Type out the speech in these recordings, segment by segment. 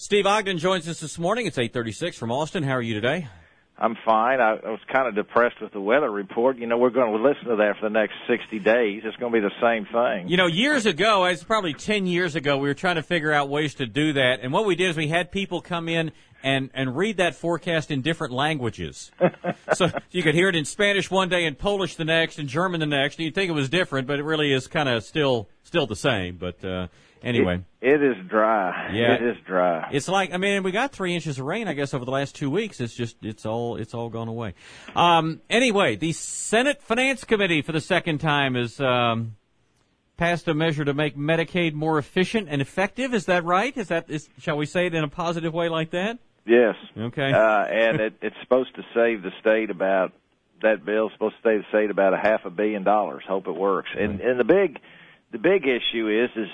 Steve Ogden joins us this morning. It's 8:36 from Austin. How are you today? I'm fine. I was kind of depressed with the weather report. You know, we're going to listen to that for the next 60 days. It's going to be the same thing. You know, years ago, it's probably 10 years ago, we were trying to figure out ways to do that. And what we did is we had people come in and read that forecast in different languages. So you could hear it in Spanish one day and Polish the next and German the next. And you'd think it was different, but it really is kind of still the same. But anyway. It is dry. Yeah. It is dry. It's like, I mean, we got 3 inches of rain, I guess, over the last 2 weeks. It's all gone away. Anyway, the Senate Finance Committee for the second time has passed a measure to make Medicaid more efficient and effective. Is that right? Shall we say it in a positive way like that? Yes. Okay. And it's supposed to save the state that bill's supposed to save the state about $500 million. Hope it works. And the big issue is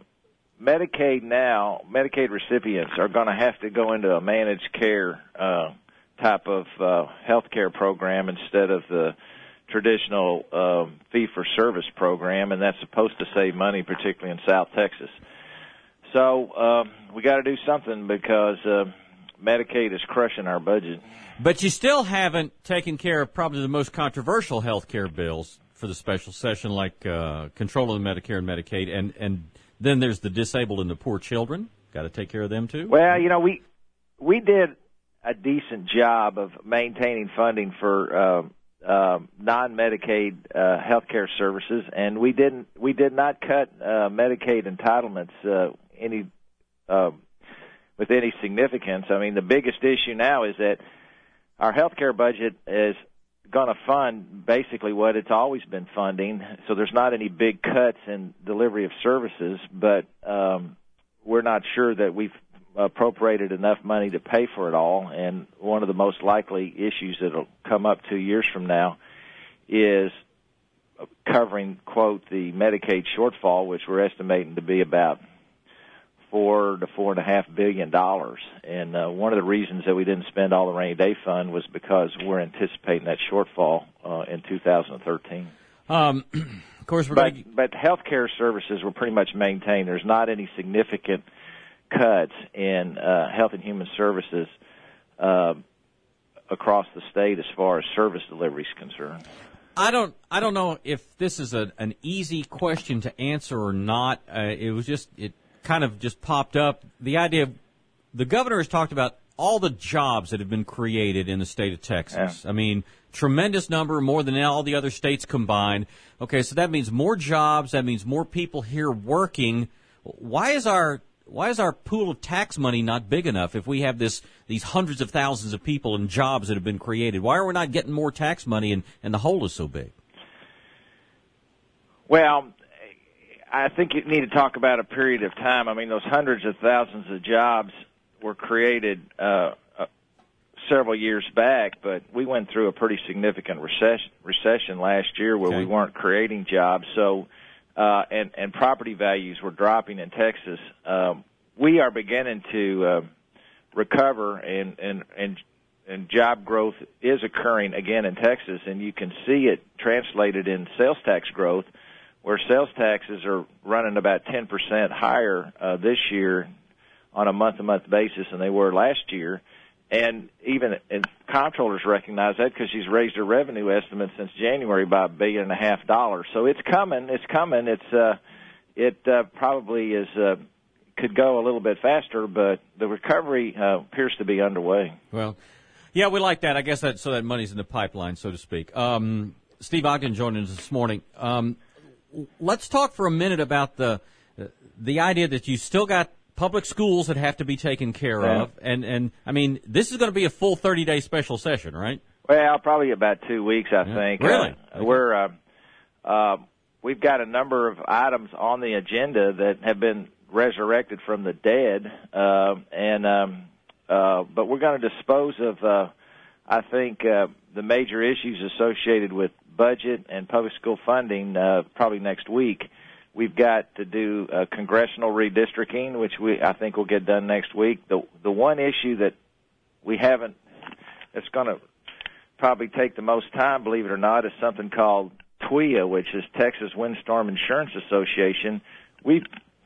Medicaid recipients are going to have to go into a managed care type of health care program instead of the traditional fee-for-service program, and that's supposed to save money, particularly in South Texas. So we got to do something because Medicaid is crushing our budget. But you still haven't taken care of probably the most controversial health care bills for the special session, like control of the Medicare and Medicaid, and then there's the disabled and the poor children. Got to take care of them, too? Well, you know, we did a decent job of maintaining funding for non-Medicaid health care services, and we did not cut Medicaid entitlements with any significance. I mean, the biggest issue now is that our health care budget is going to fund basically what it's always been funding, so there's not any big cuts in delivery of services, but we're not sure that we've appropriated enough money to pay for it all, and one of the most likely issues that will come up 2 years from now is covering, quote, the Medicaid shortfall, which we're estimating to be about $4 to $4.5 billion. And one of the reasons that we didn't spend all the rainy day fund was because we're anticipating that shortfall in 2013. Of course, but health care services were pretty much maintained. There's not any significant cuts in health and human services across the state as far as service delivery is concerned. I don't know if this is an easy question to answer or not. It kind of just popped up. The idea of the governor has talked about all the jobs that have been created in the state of Texas. Yeah. I mean, tremendous number, more than all the other states combined. Okay, so that means more jobs. That means more people here working. Why is our pool of tax money not big enough if we have these hundreds of thousands of people and jobs that have been created? Why are we not getting more tax money and the hole is so big? Well, I think you need to talk about a period of time. I mean, those hundreds of thousands of jobs were created several years back, but we went through a pretty significant recession last year where we weren't creating jobs. So, and property values were dropping in Texas. We are beginning to recover, and job growth is occurring again in Texas, and you can see it translated in sales tax growth, where sales taxes are running about 10% higher this year on a month-to-month basis than they were last year. And even comptrollers recognize that because she's raised her revenue estimate since January by $1.5 billion. So it's coming. It's coming. It probably is could go a little bit faster, but the recovery appears to be underway. Well, yeah, we like that. I guess so that money's in the pipeline, so to speak. Steve Ogden joining us this morning. Let's talk for a minute about the idea that you still got public schools that have to be taken care of. And I mean, this is going to be a full 30-day special session, right? Well, probably about 2 weeks, I think. Really? We've got a number of items on the agenda that have been resurrected from the dead, but we're going to dispose of, I think, the major issues associated with budget and public school funding probably next week. We've got to do congressional redistricting, which I think will get done next week. The one issue that we haven't, that's going to probably take the most time, believe it or not, is something called TWIA, which is Texas Windstorm Insurance Association. We've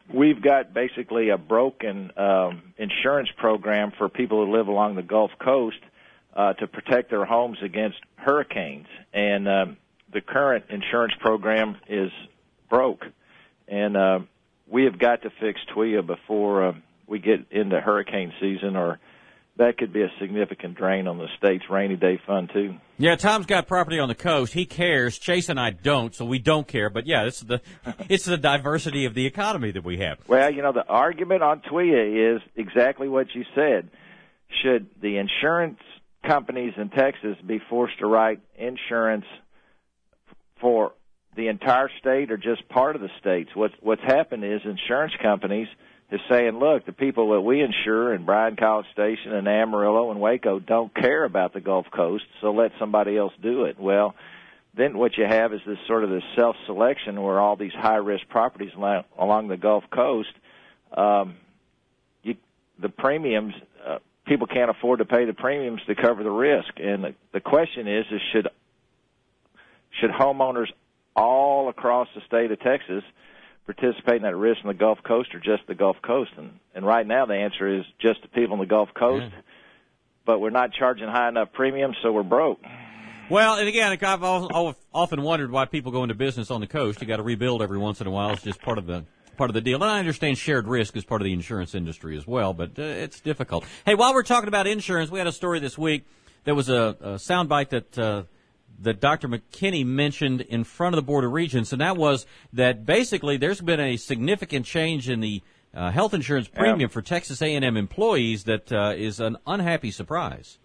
we've got basically a broken insurance program for people who live along the Gulf Coast to protect their homes against hurricanes. And the current insurance program is broke. And we have got to fix TWIA before we get into hurricane season, or that could be a significant drain on the state's rainy day fund, too. Yeah, Tom's got property on the coast. He cares. Chase and I don't, so we don't care. But, yeah, it's the diversity of the economy that we have. Well, the argument on TWIA is exactly what you said. Should the insurance companies in Texas be forced to write insurance for the entire state or just part of the states? What's happened is insurance companies is saying, look, the people that we insure in Bryan College Station and Amarillo and Waco don't care about the Gulf Coast, so let somebody else do it. Well, then what you have is this sort of this self-selection where all these high-risk properties along the Gulf Coast, the premiums, people can't afford to pay the premiums to cover the risk. And the question is should homeowners all across the state of Texas participate in that risk in the Gulf Coast or just the Gulf Coast? And right now the answer is just the people in the Gulf Coast, but we're not charging high enough premiums, so we're broke. Well, and again, I've often wondered why people go into business on the coast. You got to rebuild every once in a while. It's just part of the deal. And I understand shared risk is part of the insurance industry as well, but it's difficult. Hey, while we're talking about insurance, we had a story this week. There was a soundbite that Dr. McKinney mentioned in front of the Board of Regents, and that was that basically there's been a significant change in the health insurance premium for Texas A&M employees that is an unhappy surprise.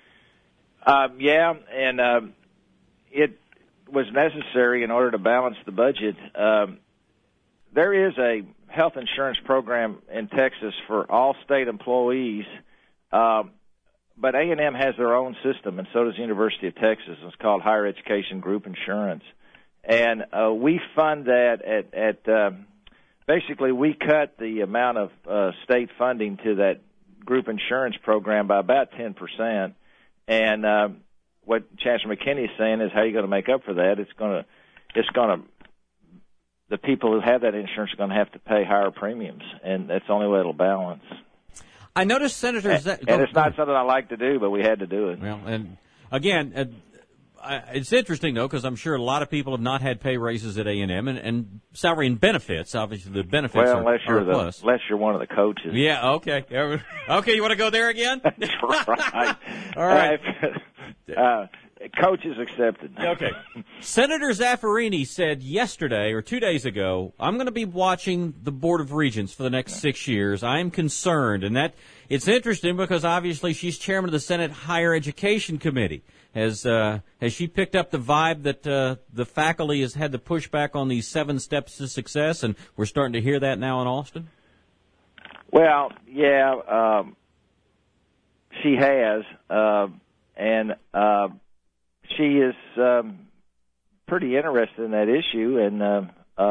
And it was necessary in order to balance the budget. There is a health insurance program in Texas for all state employees, but A&M has their own system, and so does the University of Texas. It's called Higher Education Group Insurance. And we fund that at basically we cut the amount of state funding to that group insurance program by about 10%. And what Chancellor McKinney is saying is, how are you going to make up for that? It's going to the people who have that insurance are going to have to pay higher premiums, and that's the only way it'll balance. I noticed senators... And it's not something I like to do, but we had to do it. Well, and again, it's interesting, though, because I'm sure a lot of people have not had pay raises at A&M, and salary and benefits, obviously the benefits are a plus. Unless you're one of the coaches. Yeah, okay. Okay, you want to go there again? That's right. All right. Coaches accepted. Okay. Senator Zaffirini said yesterday or 2 days ago, I'm going to be watching the Board of Regents for the next 6 years. I am concerned. And that it's interesting because obviously she's chairman of the Senate Higher Education Committee. Has she picked up the vibe that the faculty has had to push back on these 7 steps to success, and we're starting to hear that now in Austin? Well, yeah, she has, and she is pretty interested in that issue, and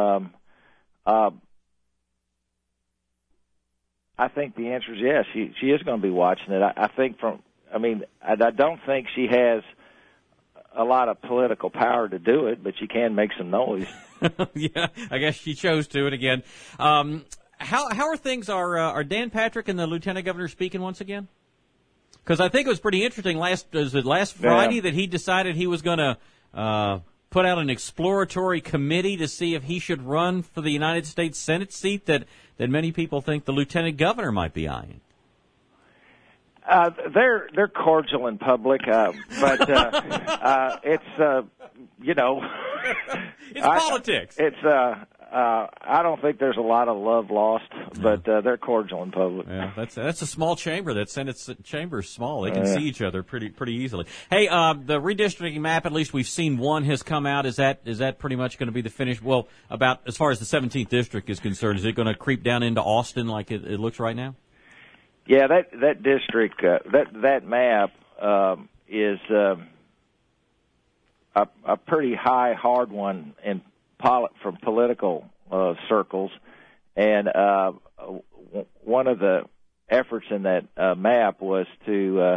I think the answer is yes. She is going to be watching it. I don't think she has a lot of political power to do it, but she can make some noise. Yeah, I guess she chose to. And again, how are things? Are Dan Patrick and the Lieutenant Governor speaking once again? Because I think it was pretty interesting last Friday that he decided he was going to put out an exploratory committee to see if he should run for the United States Senate seat that many people think the Lieutenant Governor might be eyeing. They're cordial in public, but it's it's politics. I don't think there's a lot of love lost, but they're cordial in public. Yeah, that's a small chamber. That Senate chamber is small. They can see each other pretty easily. Hey, the redistricting map, at least we've seen one has come out. Is that pretty much going to be the finish? Well, about as far as the 17th district is concerned, is it going to creep down into Austin like it looks right now? Yeah, that district, that map is a pretty high, hard one from political circles, and one of the efforts in that map was to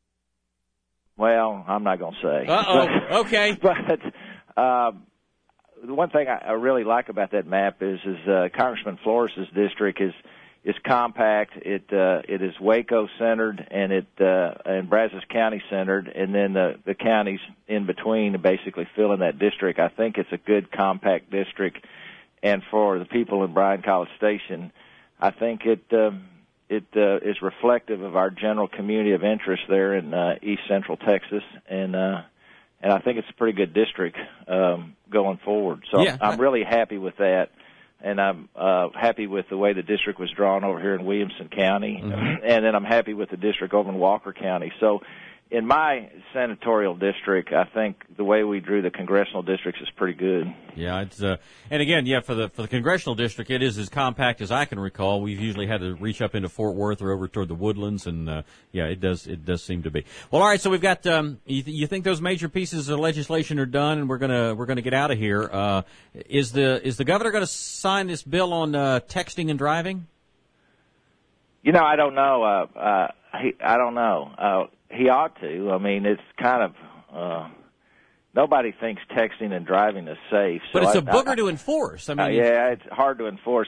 well, I'm not going to say. Okay. But the one thing I really like about that map is Congressman Flores's district is compact. It is Waco centered and Brazos County centered, and then the counties in between basically fill in that district. I think it's a good compact district, and for the people in Bryan-College Station, I think it is reflective of our general community of interest there in East Central Texas, and I think it's a pretty good district going forward. So yeah, I'm really happy with that, and I'm happy with the way the district was drawn over here in Williamson County, and then I'm happy with the district over in Walker County. So in my senatorial district, I think the way we drew the congressional districts is pretty good. Yeah, it's and again, yeah, for the congressional district, it is as compact as I can recall. We've usually had to reach up into Fort Worth or over toward the Woodlands, and yeah, it does seem to be. Well, all right, so we've got. You think those major pieces of legislation are done, and we're gonna get out of here. Is the governor going to sign this bill on texting and driving? You know, I don't know. I don't know. He ought to. I mean, it's kind of nobody thinks texting and driving is safe. But it's a booger to enforce. I mean, yeah, it's hard to enforce.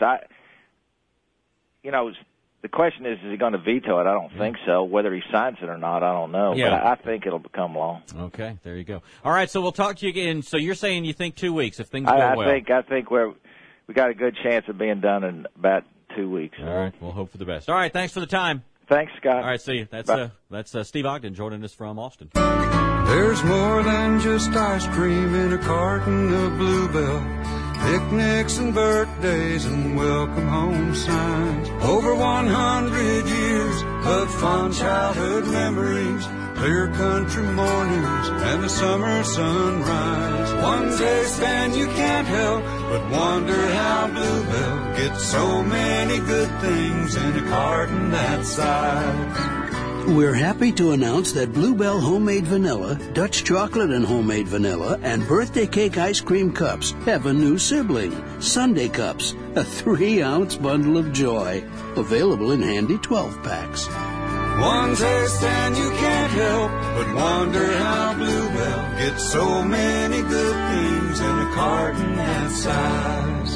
The question is he going to veto it? I don't think so. Whether he signs it or not, I don't know. Yeah. But I think it'll become law. Okay, there you go. All right, so we'll talk to you again. So you're saying you think 2 weeks if things go well? I think we got a good chance of being done in about 2 weeks. All right, we'll hope for the best. All right, thanks for the time. Thanks, Scott. All right, see you. That's Steve Ogden joining us from Austin. There's more than just ice cream in a carton of Bluebell. Picnics and birthdays and welcome home signs. Over 100 years of fond childhood memories. Clear country mornings and the summer sunrise. One taste and you can't help but wonder how Bluebell gets so many good things in a carton that size. We're happy to announce that Bluebell Homemade Vanilla, Dutch Chocolate and Homemade Vanilla, and Birthday Cake Ice Cream Cups have a new sibling, Sundae Cups, a 3-ounce bundle of joy, available in handy 12-packs. One taste and you can't help but wonder how Bluebell gets so many good things in a carton that size.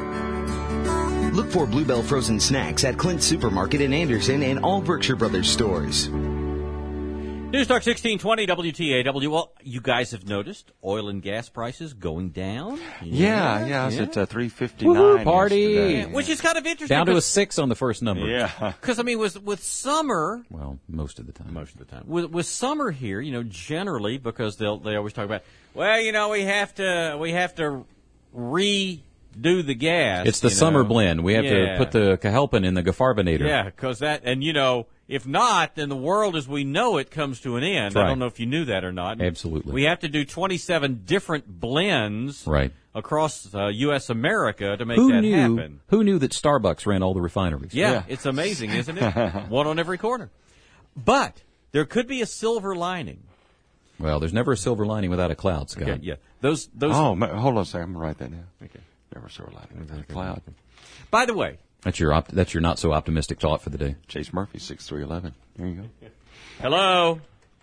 Look for Bluebell frozen snacks at Clint's Supermarket in Anderson and all Berkshire Brothers stores. News Talk 1620 WTAW. Well, you guys have noticed oil and gas prices going down. Yeah. I was at $3.59. Party, yeah, which is kind of interesting. Down to a 6 on the first number. Yeah, because I mean, with summer, well, most of the time. With summer here, generally because they always talk about, well, we have to redo the gas. It's the summer blend. We have to put the Cahelpin in the Gafarbonator. Yeah, because that, and if not, then the world as we know it comes to an end. Right. I don't know if you knew that or not. Absolutely. We have to do 27 different blends across U.S. America to make happen. Who knew that Starbucks ran all the refineries? Yeah, it's amazing, isn't it? One on every corner. But there could be a silver lining. Well, there's never a silver lining without a cloud, Scott. Okay, yeah. Those. Oh, hold on a second. I'm going to write that down. Okay. Never silver lining without a cloud. By the way. That's your not so optimistic thought for the day. Chase Murphy, 6311. There you go. Hello.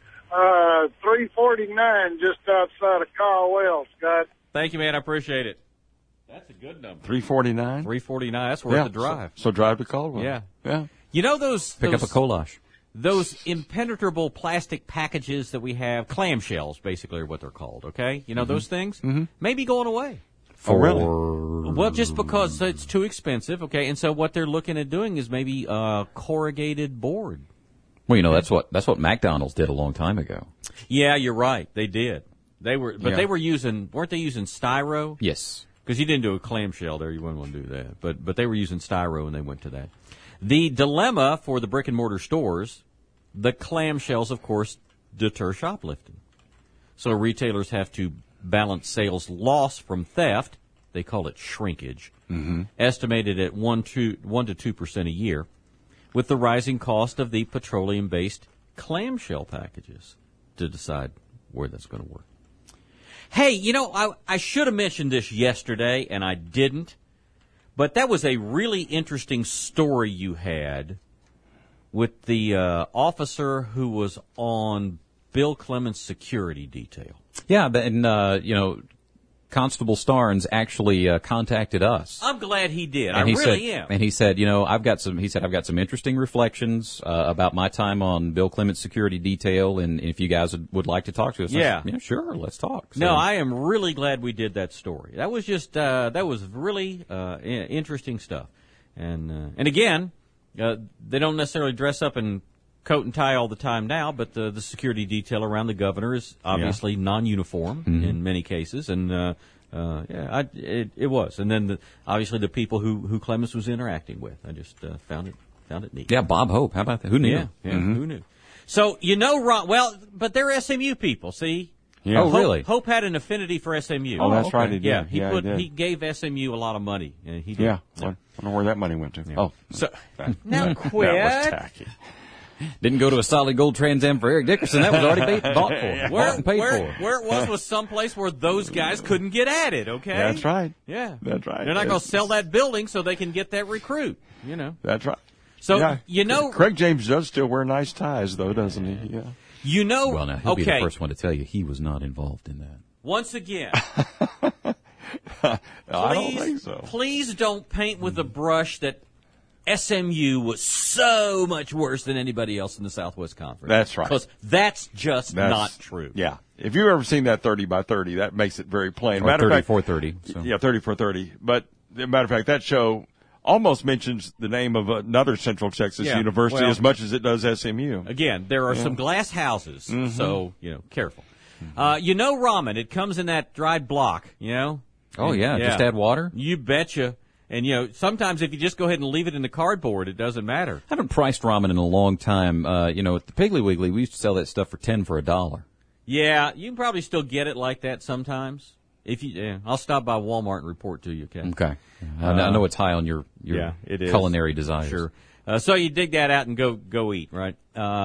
349 just outside of Caldwell, Scott. Thank you, man. I appreciate it. That's a good number. 349? 349. That's worth the drive. So drive to Caldwell. Yeah. Pick up a Kolash. Those impenetrable plastic packages that we have, clamshells basically are what they're called, okay? Those things? Mm-hmm. Maybe going away. Oh, really? Well, just because it's too expensive, okay? And so what they're looking at doing is maybe corrugated board. Well, that's what McDonald's did a long time ago. Yeah, you're right. They did. They were weren't they using styro? Yes. Because you didn't do a clamshell there, you wouldn't want to do that. But they were using styro and they went to that. The dilemma for the brick and mortar stores, the clamshells, of course, deter shoplifting. So retailers have to balance sales loss from theft. They call it shrinkage, estimated at 1 to 2% a year, with the rising cost of the petroleum-based clamshell packages to decide where that's going to work. Hey, I should have mentioned this yesterday, and I didn't, but that was a really interesting story you had with the officer who was on Bill Clements' security detail. Yeah, and Constable Starnes actually contacted us. I'm glad he did. And I he really said, am. And he said, I've got some interesting reflections about my time on Bill Clement's security detail, and if you guys would like to talk to us, Yeah. I said, yeah, sure, let's talk. So, No, I am really glad we did that story. That was just that was really interesting stuff. And again, they don't necessarily dress up in coat and tie all the time now, but the security detail around the governor is obviously non-uniform in many cases, and it was. And then obviously the people who Clemens was interacting with, I just found it neat. Yeah, Bob Hope. How about that? Who knew? Yeah, who knew? So Ron, but they're SMU people. See. Yeah. Oh, really? Hope had an affinity for SMU. Oh, that's right. He did. Yeah, he did. he gave SMU a lot of money. He did. Yeah. I wonder where that money went to. Oh, So now quit. that was tacky. Didn't go to a solid gold Trans Am for Eric Dickerson. That was already bought for. Bought and paid for. Where it was someplace where those guys couldn't get at it, okay? That's right. Yeah. That's right. They're not going to sell that building so they can get that recruit, That's right. So, yeah. Craig James does still wear nice ties, though, doesn't he? Yeah. Well, now, he'll be the first one to tell you he was not involved in that. Once again, I don't think so. Please don't paint with a brush that SMU was so much worse than anybody else in the Southwest Conference. That's right. Because that's not true. Yeah. If you've ever seen that 30 by 30, that makes it very plain. Or Matter of fact, 30-4-30. So. Yeah, 30-4-30. But, as a matter of fact, that show almost mentions the name of another Central Texas university as much as it does SMU. Again, there are some glass houses, so, careful. Ramen, it comes in that dried block, Oh, yeah, just add water? You betcha. And, sometimes if you just go ahead and leave it in the cardboard, it doesn't matter. I haven't priced ramen in a long time. At the Piggly Wiggly, we used to sell that stuff for $10 for $1. Yeah, you can probably still get it like that sometimes. I'll stop by Walmart and report to you, okay? Okay. I know it's high on your it is. culinary desires. Sure. So you dig that out and go eat, right?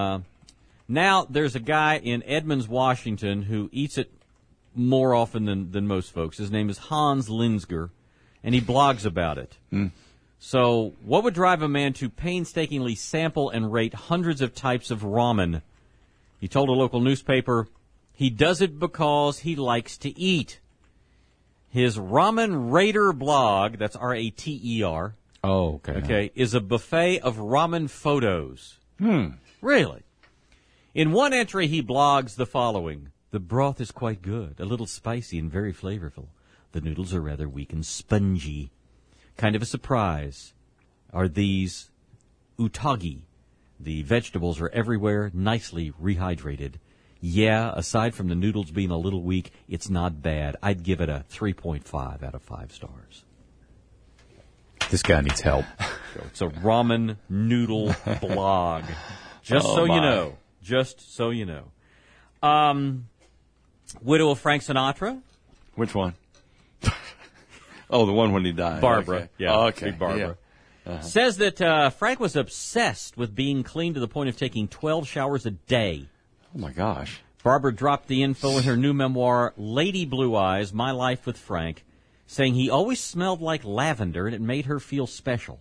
Now there's a guy in Edmonds, Washington, who eats it more often than most folks. His name is Hans Linsger, and he blogs about it. So what would drive a man to painstakingly sample and rate hundreds of types of ramen? He told a local newspaper he does it because he likes to eat. His Ramen Rater blog, that's R-A-T-E-R. Oh, okay. Okay, is a buffet of ramen photos. Really? In one entry, he blogs the following. The broth is quite good, a little spicy and very flavorful. The noodles are rather weak and spongy. Kind of a surprise are these utage. The vegetables are everywhere, nicely rehydrated. Yeah, aside from the noodles being a little weak, it's not bad. I'd give it a 3.5 out of 5 stars. This guy needs help. It's a ramen noodle blog. Just so you know. Just so you know. Widow of Frank Sinatra. Which one? The one when he died. Barbara. Okay. Yeah. Okay. Big Barbara. Yeah. Says that Frank was obsessed with being clean to the point of taking 12 showers a day. Oh, my gosh. Barbara dropped the info in her new memoir, Lady Blue Eyes, My Life with Frank, saying he always smelled like lavender and it made her feel special.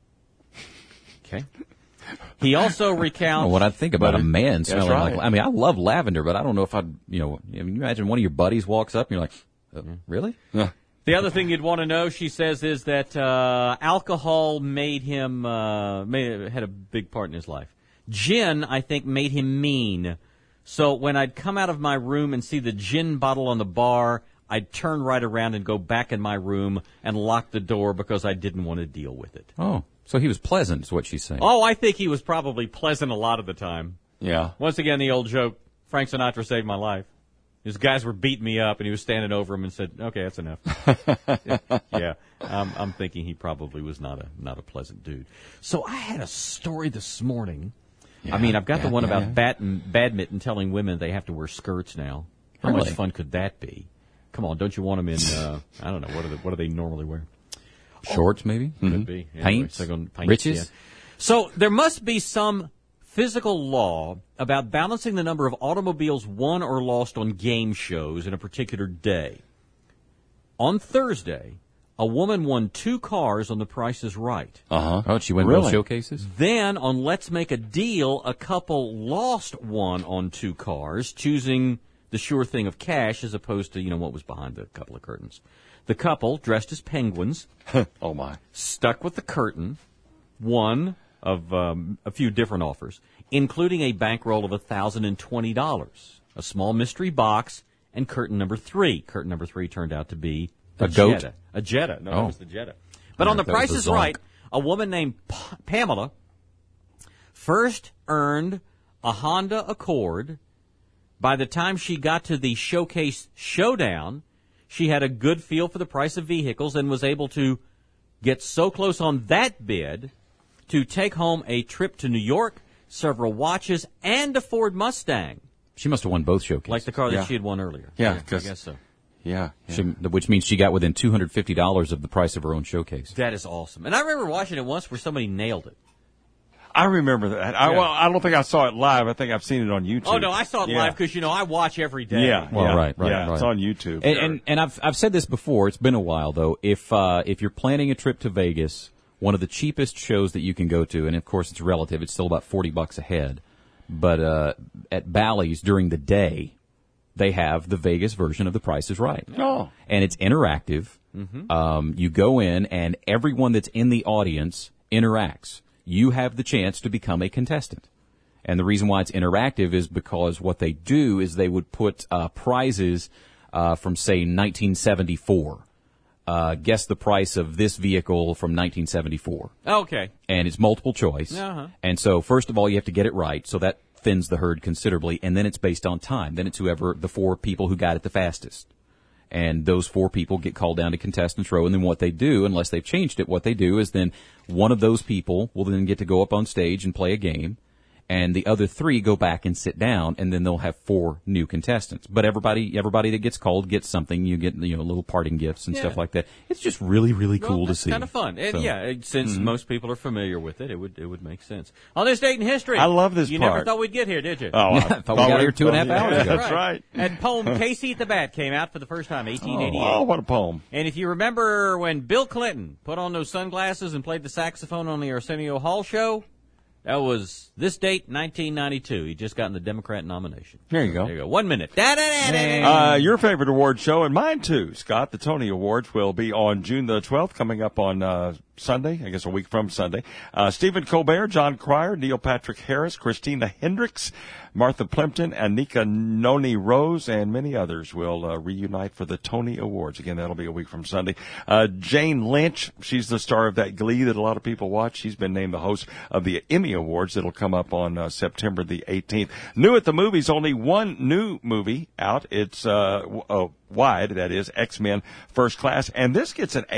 Okay. He also recounts... What I think about a man smelling right. like... I mean, I love lavender, but I don't know if I'd, you imagine one of your buddies walks up and you're like, really? Yeah. The other thing you'd want to know, she says, is that alcohol made him had a big part in his life. Gin, I think, made him mean. So when I'd come out of my room and see the gin bottle on the bar, I'd turn right around and go back in my room and lock the door because I didn't want to deal with it. Oh, so he was pleasant, is what she's saying. Oh, I think he was probably pleasant a lot of the time. Yeah. Once again, the old joke, Frank Sinatra saved my life. His guys were beating me up, and he was standing over him and said, "Okay, that's enough." Yeah, I'm thinking he probably was not a pleasant dude. So I had a story this morning. Yeah, I mean, I've got the one about badminton telling women they have to wear skirts now. How much fun could that be? Come on, don't you want them in? I don't know. What do they normally wear? Shorts, maybe. Could be Paints, anyway, riches. Yeah. So there must be some physical law about balancing the number of automobiles won or lost on game shows in a particular day. On Thursday, a woman won 2 cars on The Price is Right. Uh-huh. Oh, she win Really? both showcases? Then on Let's Make a Deal, a couple lost one on 2 cars, choosing the sure thing of cash as opposed to, what was behind the couple of curtains. The couple, dressed as penguins, oh my, stuck with the curtain, one of a few different offers, including a bankroll of $1,020, a small mystery box, and curtain number 3. Curtain number 3 turned out to be a goat? Jetta. A Jetta. No, it was the Jetta. But on The Price is Right, a woman named Pamela first earned a Honda Accord. By the time she got to the Showcase Showdown, she had a good feel for the price of vehicles and was able to get so close on that bid to take home a trip to New York, several watches, and a Ford Mustang. She must have won both showcases. Like the car that she had won earlier. Yeah, I guess so. Yeah. Which means she got within $250 of the price of her own showcase. That is awesome. And I remember watching it once where somebody nailed it. I remember that. I don't think I saw it live. I think I've seen it on YouTube. Oh, no, I saw it live because, I watch every day. Yeah. Well, right. It's on YouTube. And I've said this before. It's been a while, though. If you're planning a trip to Vegas, one of the cheapest shows that you can go to, and of course it's relative, it's still about $40 a head, but at Bally's during the day, they have the Vegas version of The Price is Right. Oh. And it's interactive. Mm-hmm. You go in, and everyone that's in the audience interacts. You have the chance to become a contestant. And the reason why it's interactive is because what they do is they would put prizes from, say, 1974. Guess the price of this vehicle from 1974. Okay. And it's multiple choice. Uh-huh. And so, first of all, you have to get it right, so that thins the herd considerably. And then it's based on time. Then it's whoever, the 4 people who got it the fastest. And those 4 people get called down to contestants row, and then what they do, unless they've changed it, what they do is then one of those people will then get to go up on stage and play a game, and the other 3 go back and sit down, and then they'll have 4 new contestants. But everybody that gets called gets something. You get little parting gifts and stuff like that. It's just really, really cool to see. It's kind of fun. And since most people are familiar with it, it would make sense. On this date in history, I love this you part. never thought we'd get here, did you? Oh, I thought we got here 2.5 hours ago. That's right. And poem Casey at the Bat came out for the first time, 1888. Oh, what a poem. And if you remember when Bill Clinton put on those sunglasses and played the saxophone on the Arsenio Hall show, that was this date, 1992. He just gotten the Democrat nomination. There you go. There you go. 1 minute. Your favorite award show, and mine too, Scott. The Tony Awards will be on June the 12th, coming up on Sunday, I guess a week from Sunday. Stephen Colbert, John Cryer, Neil Patrick Harris, Christina Hendricks, Martha Plimpton, Anika Noni Rose, and many others will reunite for the Tony Awards. Again, that'll be a week from Sunday. Jane Lynch, she's the star of that Glee that a lot of people watch. She's been named the host of the Emmy Awards that'll come up on September the 18th. New at the movies, only one new movie out. It's wide, that is, X-Men First Class, and this gets an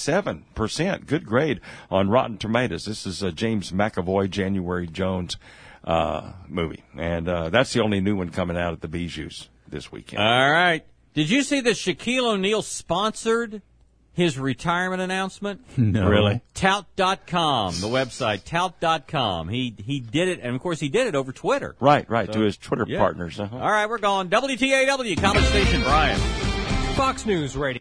87% good grade on Rotten Tomatoes. This is James McAvoy, January Jones movie, and that's the only new one coming out at the Bijous this weekend. All right. Did you see that Shaquille O'Neal sponsored his retirement announcement? No. Really? Tout.com, the website, tout.com. He did it, and of course he did it over Twitter. Right, to his Twitter partners. All right, we're going. WTAW, College Station, Brian. Fox News Radio.